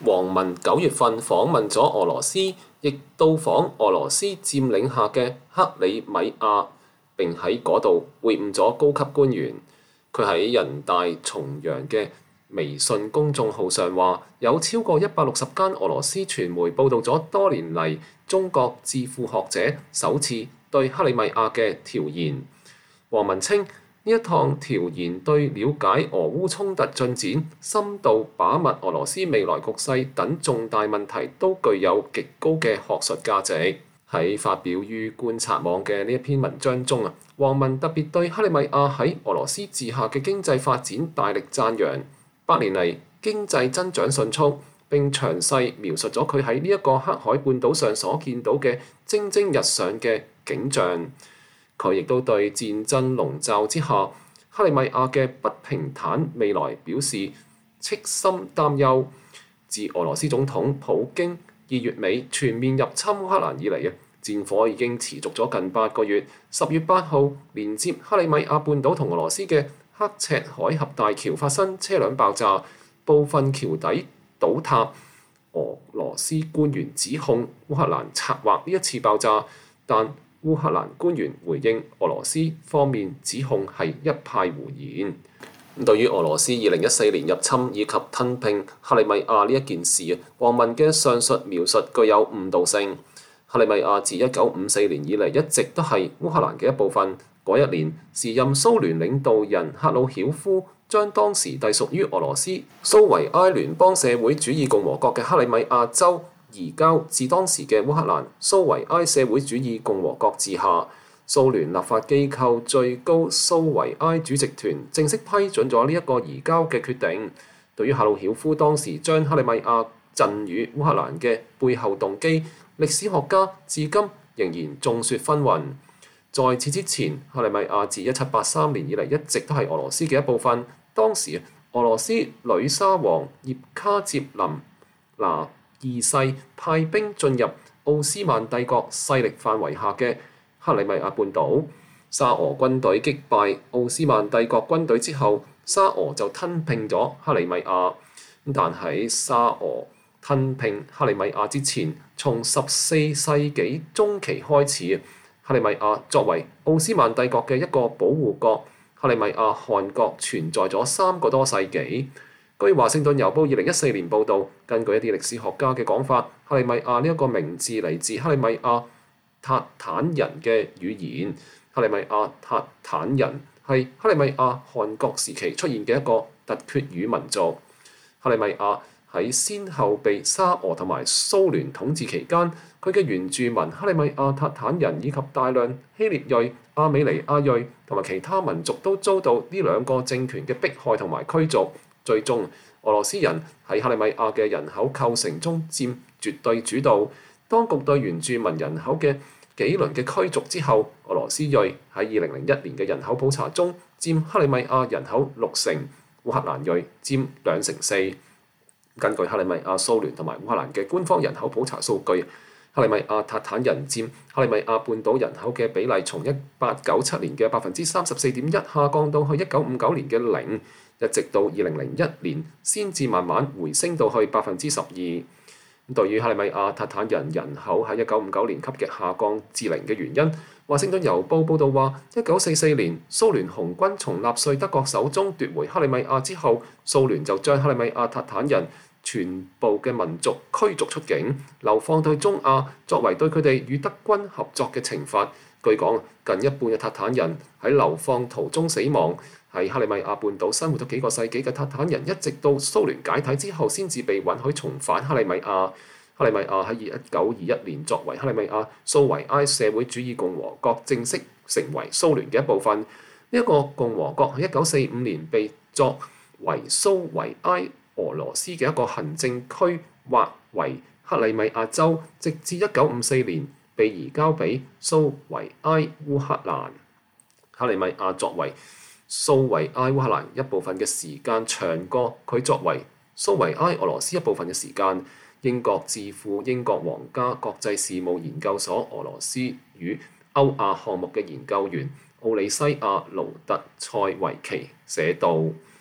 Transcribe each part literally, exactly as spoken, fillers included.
王文九月份訪問咗俄羅斯，亦到訪俄羅斯佔領下嘅克里米亞，並喺嗰度會晤咗高級官員。佢喺人大重陽嘅微信公眾號上話，有超過一百六十間俄羅斯傳媒報導咗多年嚟中國智庫學者首次對克里米亞嘅調研。王文稱，呢一趟調研對了解俄烏衝突進展、深度把握俄羅斯未來局勢等重大問題都具有極高嘅學術價值。喺發表於觀察網嘅呢一篇文章中啊，王文特別對克里米亞喺俄羅斯治下嘅經濟發展大力讚揚，百年嚟經濟增長迅速，並詳細描述咗佢喺呢一個黑海半島上所見到嘅蒸蒸日上嘅景象。佢亦都對戰爭籠罩之下克里米亞嘅不平坦未來表示戚深擔憂。自俄羅斯總統普京二月尾全面入侵烏克蘭以嚟啊，戰火已經持續咗近八個月。十月八號，連接克里米亞半島同俄羅斯嘅刻赤海峽大橋發生車輛爆炸，部分橋底倒塌。俄羅斯官員指控烏克蘭策劃呢一次爆炸，但烏克蘭官員回應俄羅斯方面指控係一派胡言。對於俄羅斯二零一四年入侵以及吞併克里米亞呢一件事啊，王文嘅上述描述具有誤導性。克里米亞自一九五四年以嚟一直都係烏克蘭嘅一部分。嗰一年，時任蘇聯領導人赫魯曉夫將當時隸屬於俄羅斯蘇維埃聯邦社會主義共和國嘅克里米亞州移交至當時嘅烏克蘭蘇維埃社會主義共和國治下。蘇聯立法機構最高蘇維埃主席團正式批准咗呢一個移交嘅決定。對於赫魯曉夫當時將克里米亞贈予烏克蘭嘅背後動機，歷史學家至今仍然眾說紛紜。在此之前，克里米亞自一七八三年以嚟一直都係俄羅斯嘅一部分。當時俄羅斯女沙皇葉卡捷琳娜二世派兵進入奧斯曼帝國勢力範圍下嘅克里米亞半島。沙俄軍隊擊敗奧斯曼帝國軍隊之後，沙俄就吞併咗克里米亞。但喺沙俄吞併克里米亞之前，從十四世紀中期開始，克里米亞作為奧斯曼帝國嘅一個保護國，克里米亞汗國存在咗三個多世紀。據華盛頓郵報二零一四年報導，根據一啲歷史學家嘅講法，克里米亞呢一個名字嚟自克里米亞塔坦人嘅語言。克里米亞塔坦人係克里米亞汗國時期出現嘅一個突厥語民族。克里米亞喺先後被沙俄同埋蘇聯統治期間，佢嘅原住民克里米亞塔坦人以及大量希列裔、亞美尼亞裔同埋其他民族都遭到呢兩個政權嘅迫害同埋驅逐。最終，俄羅斯人喺克里米亞嘅人口構成中佔絕對主導。當局對原住民人口嘅幾輪嘅驅逐之後，俄羅斯裔喺二零零一年嘅人口普查中佔克里米亞人口六成，烏克蘭裔佔兩成四。根據克里米亞蘇聯同埋烏克蘭嘅官方人口普查數據，克里米亞塔坦人佔克里米亞半島人口嘅比例從一八九七年嘅百分之三十四點一下降到去一九五九年嘅零，一直到二零零一年先至慢慢回升到去百分之十二。對於克里米亞塔坦人人口喺一九五九年級嘅下降至零嘅原因，華盛頓郵報報導話，一九四四年蘇聯紅軍從納粹德國手中奪回克里米亞之後，蘇聯就將克里米亞塔坦人全部嘅民族驅逐出境，流放到中亞，作為對佢哋與德軍合作嘅懲罰。據講，近一半嘅塔坦人喺流放途中死亡。喺克里米亞半島生活咗幾個世紀嘅塔坦人，一直到蘇聯解體之後，先至被允許重返克里米亞。克里米亞喺一九二一年作為克里米亞蘇維埃社會主義共和國正式成為蘇聯嘅一部分。呢、這、一個共和國喺一九四五年被作為蘇維埃俄羅斯嘅一個行政區劃為克里米亞州，直至一九五四年被移交俾蘇維埃烏克蘭。克里米亞作為蘇維埃烏克蘭一部分嘅時間長過佢作為蘇維埃俄羅斯一部分嘅時間。英國智庫英國皇家國際事務研究所俄羅斯與歐亞項目嘅研究員奧里西亞盧特塞維奇寫道。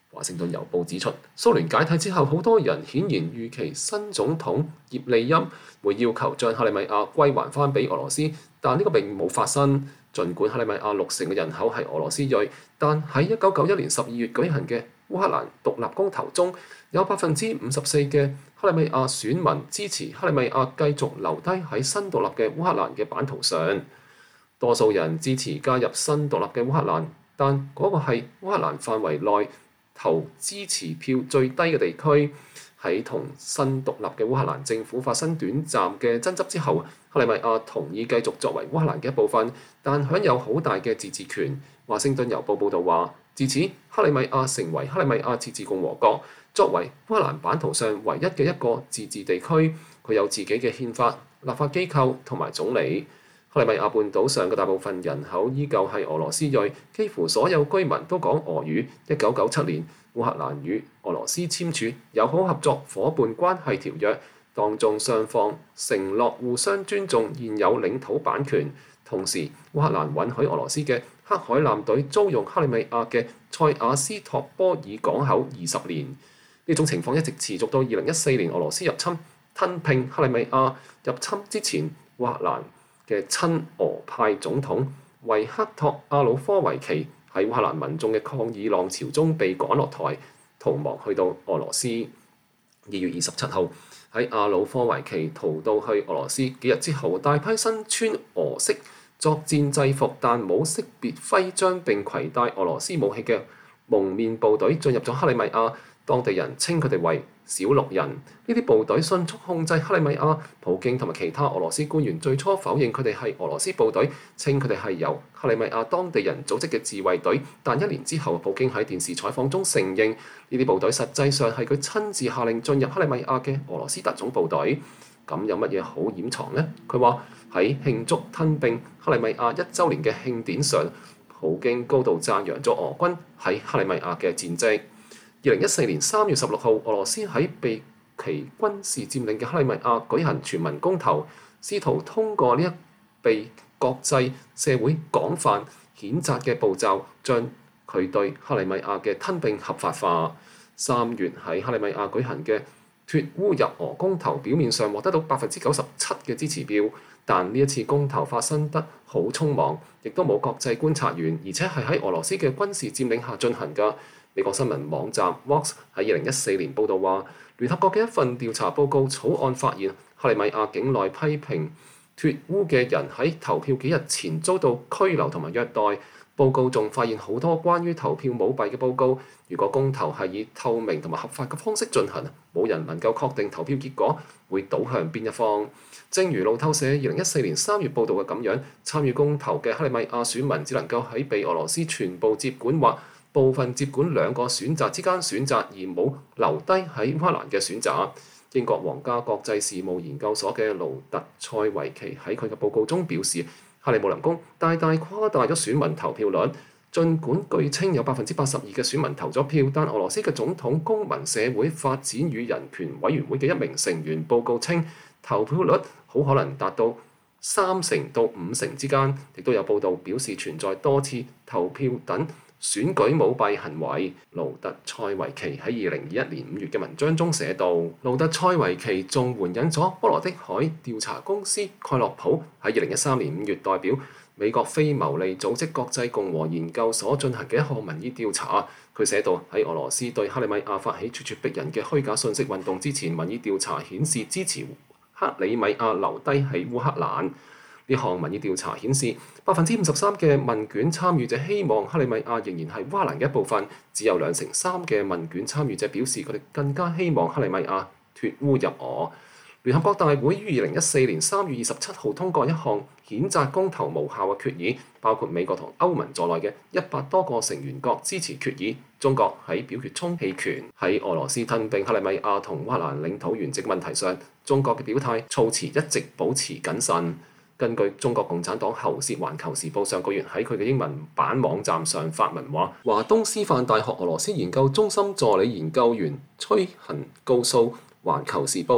華盛頓郵報指出，蘇聯解體之後，好多人顯然預期新總統葉利欽會要求將克里米亞歸還翻俾俄羅斯，但呢個並冇發生。儘管克里米亞六成嘅人口係俄羅斯裔，但喺一九九一年十二月舉行嘅烏克蘭獨立公投中，有百分之五十四嘅克里米亞選民支持克里米亞繼續留低喺新獨立嘅烏克蘭嘅版圖上。多數人支持加入新獨立嘅烏克蘭，但嗰個係烏克蘭範圍內投支持票最低嘅地區。喺同新獨立嘅烏克蘭政府發生短暫嘅爭執之後，克里米亞同意繼續作為烏克蘭嘅一部分，但享有好大嘅自治權。華盛頓郵報報導話，自此克里米亞成為克里米亞自治共和國，作為烏克蘭版圖上唯一嘅一個自治地區。佢有自己嘅憲法、立法機構同埋總理。克里米亞半島上嘅大部分人口依舊係俄羅斯裔，幾乎所有居民都講俄語。一九九七年，烏克蘭與俄羅斯簽署友好合作伙伴關係條約，當中雙方承諾互相尊重現有領土版權。同時，烏克蘭允許俄羅斯嘅黑海艦隊租用克里米亞嘅塞瓦斯托波爾港口二十年。呢種情況一直持續到二零一四年俄羅斯入侵吞併克里米亞。入侵之前，烏克蘭嘅親俄派總統維克托亞努科維奇喺烏克蘭民眾嘅抗議浪潮中被趕落台，逃亡去到俄羅斯。二月二十七號，喺亞努科維奇逃到去俄羅斯幾日之後，大批身穿俄式作戰制服但冇識別徽章並攜帶俄羅斯武器嘅蒙面部隊進入咗克里米亞。當地人稱佢哋為小綠人。呢啲部隊迅速控制克里米亞。普京同埋其他俄羅斯官員最初否認佢哋係俄羅斯部隊，稱佢哋係由克里米亞當地人組織嘅自衛隊。但一年之後，普京喺電視採訪中承認呢啲部隊實際上係佢親自下令進入克里米亞嘅俄羅斯特種部隊。咁有乜嘢好掩藏呢？佢話喺慶祝吞併克里米亞一週年嘅慶典上，普京高度讚揚咗俄軍喺克里米亞嘅戰績。二零一四年三月十六號，俄羅斯喺被其軍事佔領嘅克里米亞舉行全民公投，試圖通過呢一被國際社會廣泛譴責嘅步驟，將佢對克里米亞嘅吞併合法化。三月喺克里米亞舉行嘅脫烏入俄公投，表面上獲得到百分之九十七嘅支持票，但呢一次公投發生得好匆忙，亦都冇國際觀察員，而且係喺俄羅斯嘅軍事佔領下進行㗎。美國新聞網站 Vox 喺二零一四年報導話，聯合國嘅一份調查報告草案發現，克里米亞境內批評脫烏嘅人喺投票幾日前遭到拘留同埋虐待。報告仲發現好多關於投票舞弊嘅報告。如果公投係以透明同埋合法嘅方式進行，冇人能夠確定投票結果會倒向邊一方。正如路透社二零一四年三月報導嘅咁樣，參與公投嘅克里米亞選民只能夠喺被俄羅斯全部接管或部分接管兩個選擇之間選擇，而冇留低喺烏克蘭嘅選擇。英國皇家國際事務研究所嘅盧特塞維奇喺佢嘅報告中表示，克里姆林宮大大誇大咗選民投票率。儘管據稱有百分之八十二嘅選民投咗票，但俄羅斯嘅總統公民社會發展與人權委員會嘅一名成員報告稱，投票率好可能達到三成到五成之間。亦都有報道表示存在多次投票等選舉舞弊行為。盧特塞維奇喺二零二一年五月嘅文章中寫道，盧特塞維奇仲援引咗波羅的海調查公司蓋洛普喺二零一三年五月代表美國非牟利組織國際共和研究所進行嘅一項民意調查。佢寫道，喺俄羅斯對克里米亞發起咄咄逼人嘅虛假信息運動之前，民意調查顯示支持克里米亞留低喺烏克蘭。呢項民意調查顯示，百分之五十三嘅問卷參與者希望克里米亞仍然係烏克蘭嘅一部分，只有兩成三嘅問卷參與者表示佢哋更加希望克里米亞脫烏入俄。聯合國大會於二零一四年三月二十七號通過一項譴責公投無效嘅決議，包括美國同歐盟在內嘅一百多個成員國支持決議。中國喺表決中棄權。喺俄羅斯吞併克里米亞同烏克蘭領土完整問題上，中國嘅表態措辭一直保持謹慎。根據中國共產黨喉舌《環球時報》上個月喺佢嘅英文版網站上發文話，華東師範大學俄羅斯研究中心助理研究員崔恒告訴《環球時報》，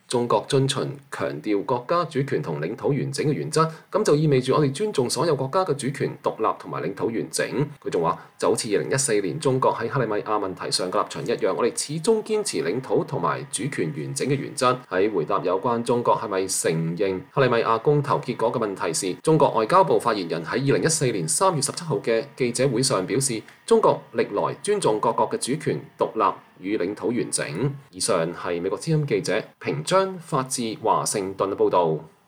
中國遵循強調國家主權同領土完整嘅原則，咁就意味住我哋尊重所有國家嘅主權、獨立同埋領土完整。佢仲話就好似二零一四年中國喺克里米亞問題上嘅立場一樣，我哋始終堅持領土同埋主權完整嘅原則。喺回答有關中國係咪承認克里米亞公投結果嘅問題時，中國外交部發言人喺二零一四年三月十七號嘅記者會上表示，中國歷來尊重各國嘅主權、獨立與領土完整。以上係美國之音記者平章發自華盛頓嘅報導。